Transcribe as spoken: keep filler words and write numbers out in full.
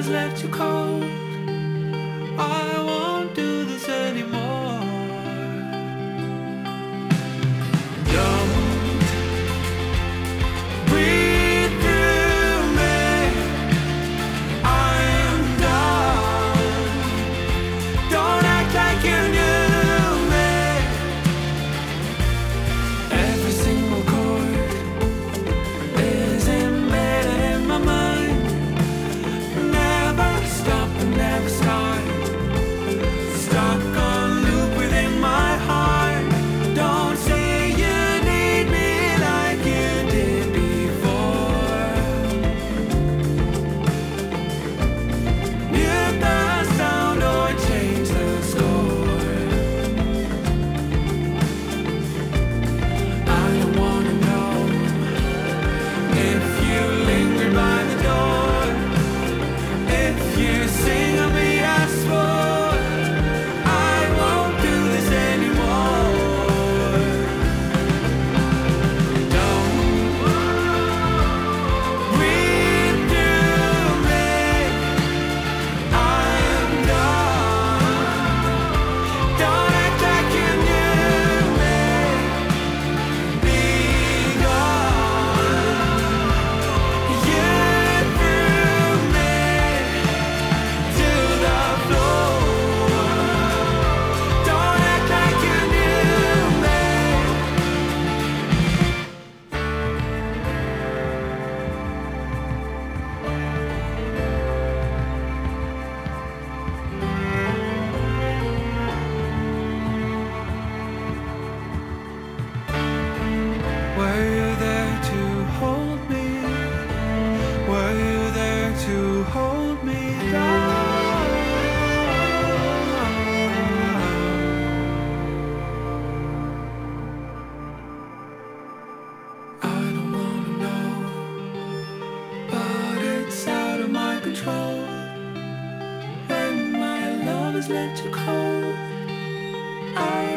has left you cold. I won't do this anymore. Don't breathe through me. I'm done. Don't act like you knew me. Every single chord is embedded in my mind. Never stop and never start. Stuck on loop within my heart. Don't say you need me like you did before. Mute the sound or change the score. I don't wanna know if you linger by the door. If you sing of me as for, I won't do this anymore. Don't breathe through me. I'm done. Don't act like you knew me. Be gone. You threw me to the floor. Don't act like you knew me. Were you there to hold me? Were you there to hold me down? I don't wanna know, but it's out of my control. When my love has let you cold, I